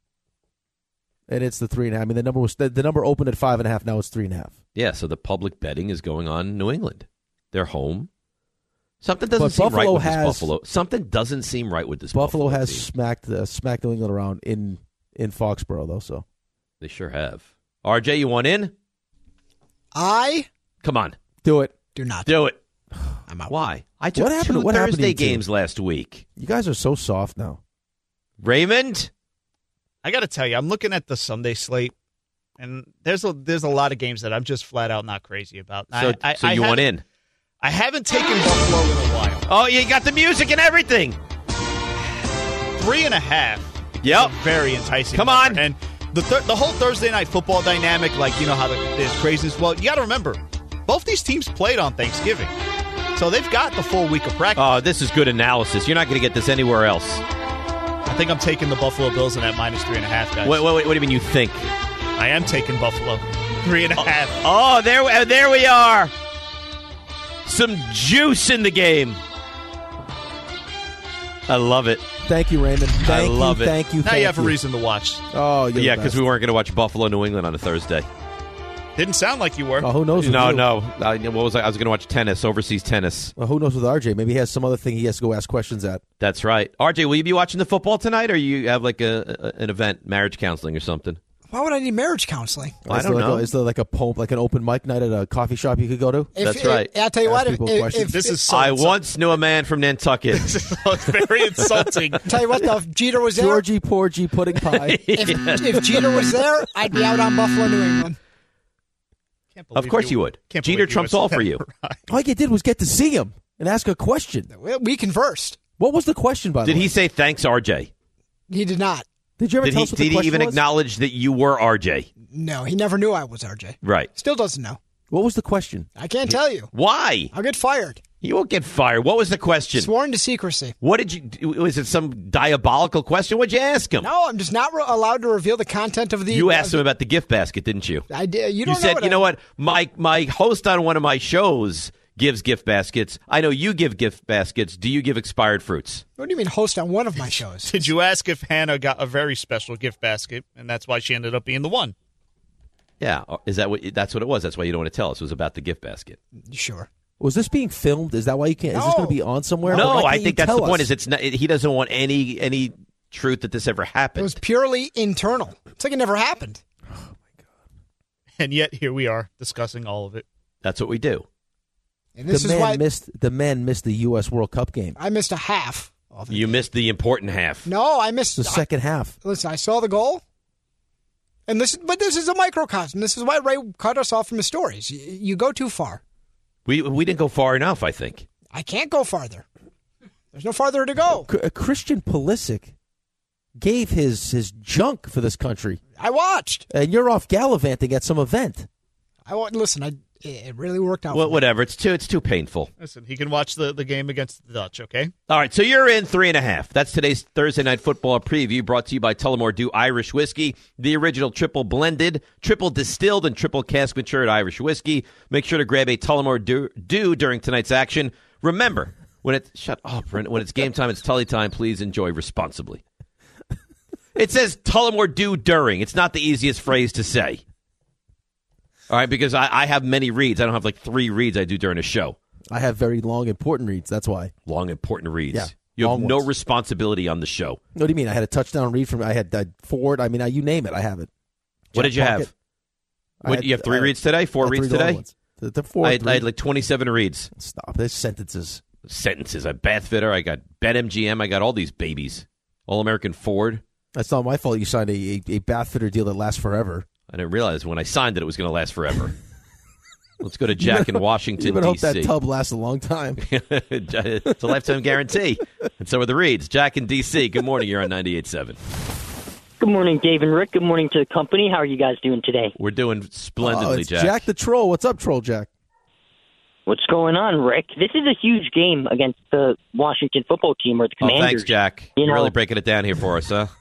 and it's the three and a half. I mean the number was the, the number opened at five and a half. Now it's three and a half. Yeah, so the public betting is going on in New England. They're home. Something doesn't But seem Buffalo right with has- this Buffalo. Something doesn't seem right with this Buffalo, Buffalo has team. smacked uh, smacked New England around in in Foxborough though. So They sure have. R J, you want in? I Come on, do it. do not. do it. I'm out. Why? I took What happened- two what happened to Thursday you two? games last week. You guys are so soft now. Raymond, I got to tell you, I'm looking at the Sunday slate, and there's a there's a lot of games that I'm just flat out not crazy about. so, I, I, so I you want haven't- in? I haven't taken Buffalo in a while. Oh, you got the music and everything. Three and a half. Yep. Very enticing. Come number. on. And the th- the whole Thursday night football dynamic, like you know how the, there's craziness. Well, you got to remember, both these teams played on Thanksgiving, so they've got the full week of practice. Oh, this is good analysis. You're not going to get this anywhere else. I think I'm taking the Buffalo Bills in at minus three and a half, guys. Wait, wait, wait, what do you mean you think? I am taking Buffalo three and a half. Oh, there, uh, there we are. Some juice in the game. I love it. Thank you, Raymond. Thank I you, love it. Thank you. Now thank you have a reason to watch. Oh, you're Yeah, the because best. we weren't going to watch Buffalo, New England on a Thursday. Didn't sound like you were. Oh, who knows? with No, you? no. Uh, what was I? I was going to watch tennis, overseas tennis. Well, who knows with R J? Maybe he has some other thing he has to go ask questions at. That's right. R J, will you be watching the football tonight, or you have like a, a an event, marriage counseling or something? Why would I need marriage counseling? I is don't there like know. A, is there like a poem, like an open mic night at a coffee shop you could go to? If, That's right. If, I'll tell you Ask what. If, people if, questions. if, This is so I insulting. once knew a man from Nantucket. This is so- it's very insulting. tell you what, though, if Jeter was there, Georgie Porgy pudding pie. if, if Jeter was there, I'd be out on Buffalo, New England. Can't Of believe course you would. can't Jeter believe you trumps would all say for that. you. Right. All you did was get to see him and ask a question. We- We conversed. What was the question, by the Did way? he say thanks, R J? He did not. Did you ever Did tell he, us what the did he question even was? acknowledge that you were R J? No, he never knew I was R J. Right. Still doesn't know. What was the question? I can't tell you. Why? I'll get fired. You won't get fired. What was the question? Sworn to secrecy. What did you? Was it some diabolical question? What'd you ask him? No, I'm just not re- allowed to reveal the content of the. You asked uh, him about the gift basket, didn't you? I did. You You don't know said, what you I- know what? My my host on one of my shows gives gift baskets. I know you give gift baskets. Do you give expired fruits? What do you mean, host on one of my shows? Did you ask if Hannah got a very special gift basket, and that's why she ended up being the one? Yeah. Is that what? That's what it was. That's why you don't want to tell us. It was about the gift basket. Sure. Was this being filmed? Is that why you can't? Is this going to be on somewhere? No, Why can't I you think that's the tell point. us? Is it's not, he doesn't want any any truth that this ever It happened. was purely internal. It's like it never happened. And yet here we are discussing all of it. That's what we do. And this the is man why missed the man missed the U S World Cup game. I missed a half. Of it. You missed the important half. No, I missed The second half. Listen, I saw the goal, and this. But this is a microcosm. This is why Ray cut us off from the stories. You, you go too far. We we didn't go far enough. I think. I can't go farther. There's no farther to go. C- uh, Christian Pulisic gave his his junk for this country, I watched. and you're off gallivanting at some event. I wa- listen. I it really worked out. Well, for me. whatever. It's too it's too painful. Listen, he can watch the, the game against the Dutch, okay? All right, so you're in three and a half. That's today's Thursday Night Football preview, brought to you by Tullamore Dew Irish Whiskey, the original triple blended, triple distilled, and triple cask matured Irish whiskey. Make sure to grab a Tullamore Dew, Dew during tonight's action. Remember, when it's shut up, when it's game time, it's Tully time. Please enjoy responsibly. It says Tullamore Dew during. It's not the easiest phrase to say. All right, because I, I have many reads. I don't have like three reads I do during a show. I have very long, important reads. That's why. Long, important reads. Yeah, you have long no ones. responsibility on the show. What do you mean? I had a touchdown read from. I had uh, Ford. I mean, I, you name it. I have it. What Jack did you Pocket. have? I What, had- you have three I- reads today? Four I had reads three long today? ones. The, the four. I had, three. I had like twenty-seven reads. Stop. There's sentences. Sentences. I bath fitter. I got BetMGM. I got all these babies. All American Ford. That's not my fault. You signed a, a, a bath fitter deal that lasts forever. I didn't realize when I signed it, it was going to last forever. Let's go to Jack in Washington, You better hope D C that tub lasts a long time. It's a lifetime guarantee. And so are the reads. Jack in D C. Good morning. You're on ninety-eight point seven. Good morning, Dave and Rick. Good morning to the company. How are you guys doing today? We're doing Oh, splendidly, it's Jack. Jack the Troll. What's up, Troll Jack? What's going on, Rick? This is a huge game against the Washington football team or the Oh, Commanders. thanks, Jack. You You're know- really breaking it down here for us, huh?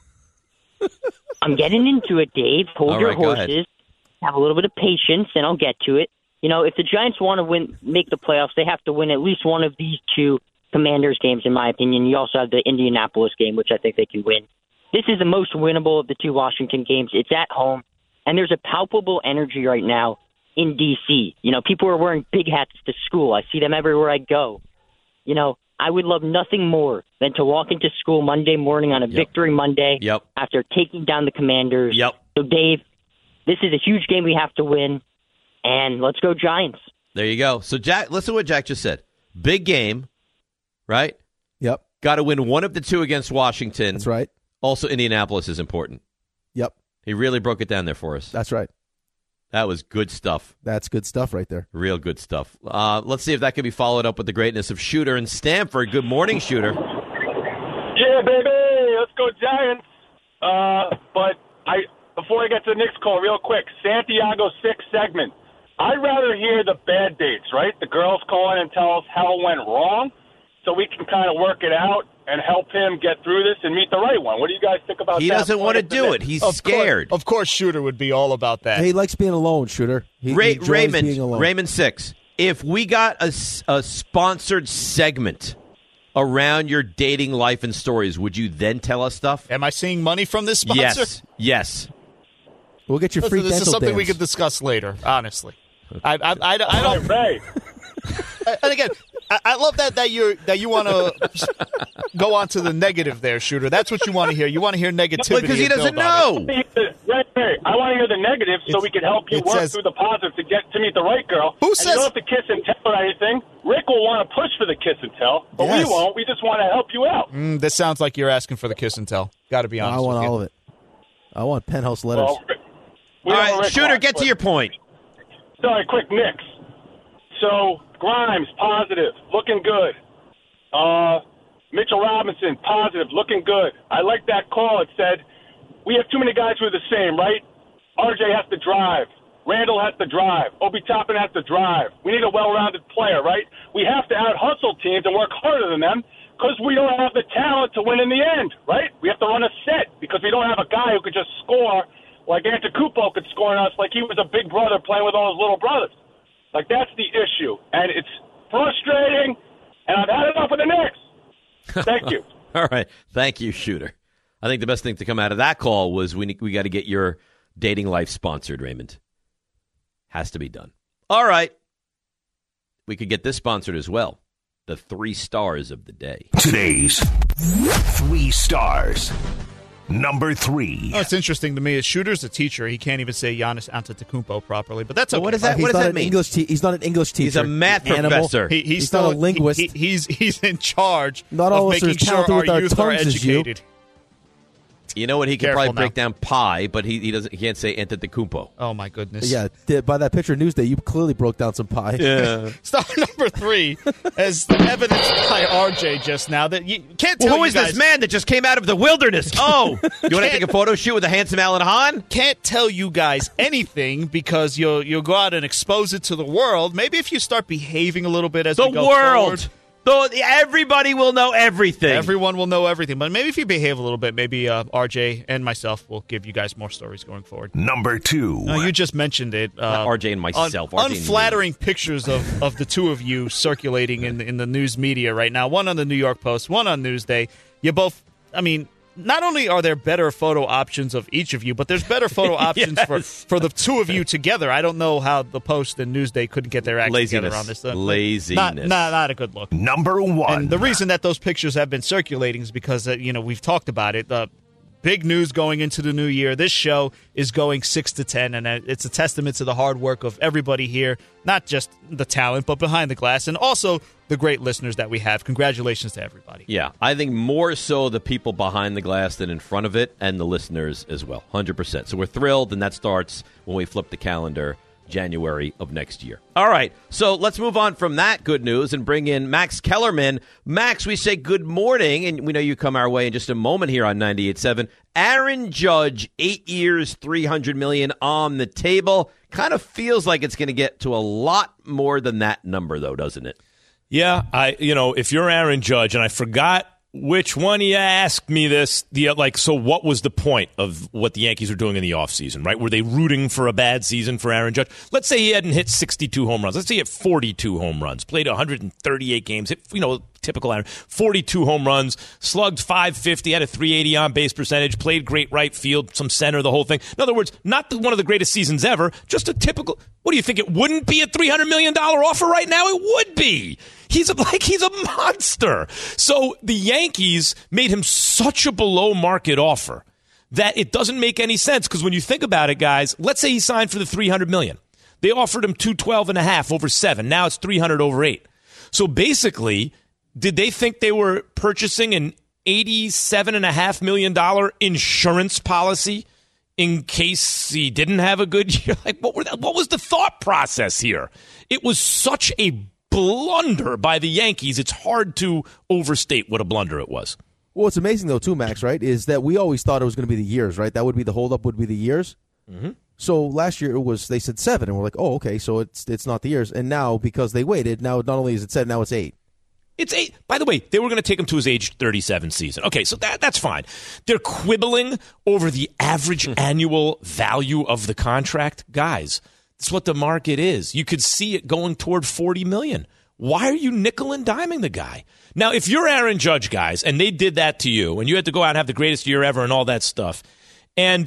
I'm getting into it, Dave. Hold All your right, go ahead. horses. Have a little bit of patience, and I'll get to it. You know, if the Giants want to win, make the playoffs, they have to win at least one of these two Commanders games, in my opinion. You also have the Indianapolis game, which I think they can win. This is the most winnable of the two Washington games. It's at home, and there's a palpable energy right now in D C. You know, people are wearing big hats to school. I see them everywhere I go. You know, I would love nothing more than to walk into school Monday morning on a Yep. victory Monday Yep. after taking down the Commanders. Yep. So, Dave, this is a huge game we have to win, and let's go Giants. There you go. So, Jack, listen to what Jack just said. Big game, right? Yep. Got to win one of the two against Washington. That's right. Also, Indianapolis is important. Yep. He really broke it down there for us. That's right. That was good stuff. That's good stuff right there. Real good stuff. Uh, let's see if that can be followed up with the greatness of Shooter in Stamford. Good morning, Shooter. Yeah, baby, let's go Giants. Uh, but I before I get to the Knicks call, real quick, Santiago six segment. I'd rather hear the bad dates, right? The girls call in and tell us how it went wrong, so we can kind of work it out and help him get through this and meet the right one. What do you guys think about He that? doesn't want to do it. He's scared. Of course, Shooter would be all about that. He likes being alone, Shooter. He, Ray, he enjoys Raymond, being alone. Raymond Six. If we got a, s- a sponsored segment around your dating life and stories, would you then tell us stuff? Am I seeing money from this sponsor? Yes. Yes. We'll get you free Listen, this dental is something dams. we could discuss later, honestly. I, I, I, I don't. Ray. And again, I, I love that that you that you want to go on to the negative there, Shooter. That's what you want to hear. You want to hear negativity Because he and doesn't build on know. it. Ray, Ray, I want to hear the negative so It's- we can help you it work says- through the positive to get to meet the right girl. Who and says- you don't have to kiss and tell or anything. Rick will want to push for the kiss and tell, but Yes. we won't. We just want to help you out. Mm, this sounds like you're asking for the kiss and tell. Got to be honest. I want with you. all of it. I want penthouse letters. Well, Rick- we All know what right, Rick Shooter, wants, get to but- your point. Sorry, quick Knicks. So Grimes, positive, looking good. Uh, Mitchell Robinson, positive, looking good. I like that call. It said we have too many guys who are the same, right? R J has to drive. Randall has to drive. Obi Toppin has to drive. We need a well-rounded player, right? We have to out-hustle teams and work harder than them because we don't have the talent to win in the end, right? We have to run a set because we don't have a guy who could just score like Antetokounmpo could score on us like he was a big brother playing with all his little brothers. Like, that's the issue. And it's frustrating, and I've had enough of the Knicks. Thank you. All right. Thank you, Shooter. I think the best thing to come out of that call was we we got to get your dating life sponsored, Raymond. Has to be done. All right. We could get this sponsored as well. The three stars of the day. Today's three stars. Number three. Oh, it's interesting to me. Is Shooter's a teacher. He can't even say Giannis Antetokounmpo properly, but that's okay. Well, what does that- he's what does not that an mean? English te- he's not an English teacher. He's a math Animal. professor. He, he's, He's still not a linguist. He, he, he's he's in charge Not of all of us are making as sure talented our with our youth are tongues as you. educated. You know what? He can Careful probably break now. down pi, but he, he doesn't. He can't say Antetokounmpo. Oh my goodness! Yeah, th- by that picture Newsday, you clearly broke down some pie. Yeah. Star number three, as evidenced by R J just now, that you can't tell Well, who you is guys, this man that just came out of the wilderness? Oh, you want to Can't- take a photo shoot with a handsome Alan Hahn? Can't tell you guys anything because you'll you'll go out and expose it to the world. Maybe if you start behaving a little bit as The we go world. forward, Though everybody will know everything. everyone will know everything. But maybe if you behave a little bit, maybe uh, R J and myself will give you guys more stories going forward. Number two. No, you just mentioned it. Uh, Not R J and myself, Un- R J and unflattering pictures of, of the two of you circulating in the, in the news media right now. One on the New York Post, one on Newsday. You both, I mean, not only are there better photo options of each of you, but there's better photo options for, Yes. for the two of you together. I don't know how the Post and Newsday couldn't get their act Laziness. together on this. Uh, Laziness. Not, not, not a good look. Number one. And the reason that those pictures have been circulating is because, uh, you know, we've talked about it. The big news going into the new year. This show is going six to ten, and uh, it's a testament to the hard work of everybody here, not just the talent, but behind the glass, and also the great listeners that we have. Congratulations to everybody. Yeah, I think more so the people behind the glass than in front of it, and the listeners as well, one hundred percent. So we're thrilled, and that starts when we flip the calendar January of next year. All right, so let's move on from that good news and bring in Max Kellerman. Max, we say good morning, and we know you come our way in just a moment here on ninety-eight point seven. Aaron Judge, eight years, three hundred million dollars on the table. Kind of feels like it's going to get to a lot more than that number, though, doesn't it? Yeah, I you know, if you're Aaron Judge, and I forgot which one you asked me this, the like, so what was the point of what the Yankees were doing in the offseason, right? Were they rooting for a bad season for Aaron Judge? Let's say he hadn't hit sixty-two home runs. Let's say he hit forty-two home runs, played one hundred thirty-eight games, hit, you know, typical Aaron, forty-two home runs, slugged five fifty, had a three eighty on-base percentage, played great right field, some center, the whole thing. In other words, not the, one of the greatest seasons ever, just a typical, what do you think, it wouldn't be a three hundred million dollars offer right now? It would be. He's a, like he's a monster. So the Yankees made him such a below market offer that it doesn't make any sense, because when you think about it, guys, let's say he signed for the three hundred million dollars. They offered him two twelve and a half over seven. Now it's three hundred over eight. So basically, did they think they were purchasing an eighty-seven and a half million dollar insurance policy in case he didn't have a good year? Like, what were that, what was the thought process here? It was such a blunder by the Yankees. It's hard to overstate what a blunder it was. Well, what's amazing, though, too, Max, right, is that we always thought it was going to be the years, right? That would be the holdup, would be the years. Mm-hmm. So last year it was, they said seven, and we're like, oh, okay, so it's it's not the years. And now, because they waited, now not only is it seven, now it's eight. It's eight. By the way, they were going to take him to his age thirty-seven season. Okay, so that that's fine. They're quibbling over the average annual value of the contract. Guys, that's what the market is. You could see it going toward forty million dollars. Why are you nickel and diming the guy? Now, if you're Aaron Judge, guys, and they did that to you, and you had to go out and have the greatest year ever and all that stuff, and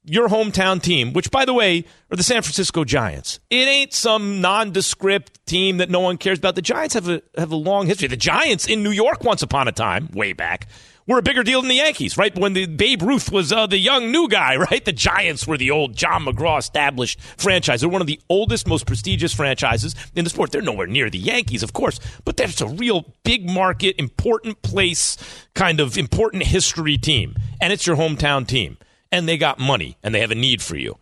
your hometown team, which, by the way, are the San Francisco Giants. It ain't some nondescript team that no one cares about. The Giants have a have a long history. The Giants in New York once upon a time, way back, were a bigger deal than the Yankees, right? When the Babe Ruth was uh, the young new guy, right? The Giants were the old John McGraw established franchise. They're one of the oldest, most prestigious franchises in the sport. They're nowhere near the Yankees, of course, but that's a real big market, important place, kind of important history team. And it's your hometown team. And they got money, and they have a need for you.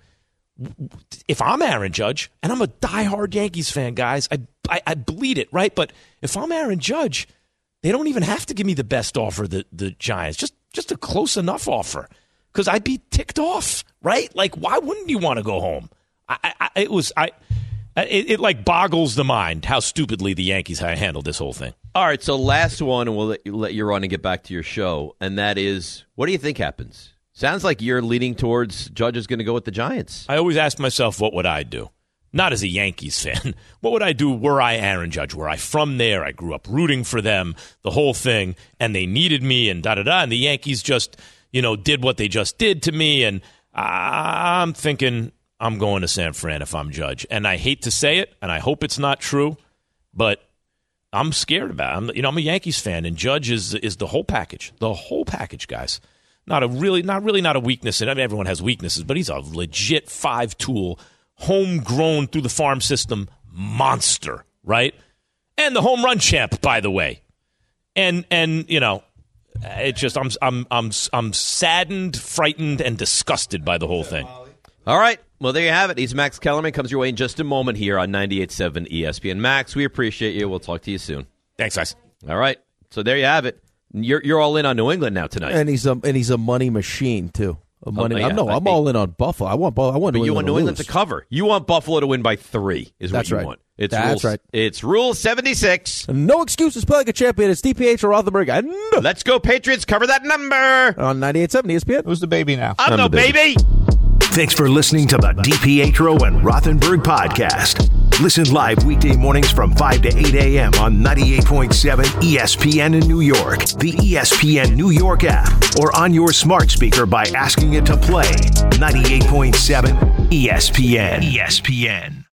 If I'm Aaron Judge, and I'm a diehard Yankees fan, guys, I, I, I bleed it, right? But if I'm Aaron Judge, they don't even have to give me the best offer, the, the Giants. Just just a close enough offer. Because I'd be ticked off, right? Like, why wouldn't you want to go home? I, I, it was, I, it, it like boggles the mind how stupidly the Yankees handled this whole thing. All right, so last one, and we'll let you, let you run and get back to your show. And that is, what do you think happens? Sounds like you're leaning towards Judge is going to go with the Giants. I always ask myself, what would I do? Not as a Yankees fan. What would I do were I Aaron Judge? Were I from there? I grew up rooting for them, the whole thing, and they needed me and da-da-da, and the Yankees just, you know, did what they just did to me, and I'm thinking I'm going to San Fran if I'm Judge. And I hate to say it, and I hope it's not true, but I'm scared about it. I'm, you know, I'm a Yankees fan, and Judge is is the whole package. The whole package, guys. Not a really, not really not a weakness, and I mean, everyone has weaknesses, but he's a legit five-tool homegrown through the farm system monster, right? And the home run champ, by the way. And and you know, it just I'm I'm I'm I'm saddened, frightened, and disgusted by the whole thing. All right. Well, there you have it. He's Max Kellerman. Comes your way in just a moment here on ninety-eight point seven E S P N. Max, we appreciate you. We'll talk to you soon. Thanks, guys. All right. So there you have it. You're you're all in on New England now tonight. And he's a and he's a money machine too. A money. Oh, yeah. I'm, no, I'm all in on Buffalo. I want. I want. But New you England want New to England lose. to cover. You want Buffalo to win by three. Is That's what you right. want. It's That's rule, right. It's Rule seventy-six. No excuses. Play like a champion. It's D P H or Rothenberg. And let's go Patriots. Cover that number on ninety-eight point seven E S P N. Who's the baby now? I'm, I'm no baby. baby. Thanks for listening to the DiPietro and Rothenberg podcast. Listen live weekday mornings from five to eight a.m. on ninety-eight point seven E S P N in New York, the E S P N New York app, or on your smart speaker by asking it to play ninety-eight point seven E S P N. E S P N.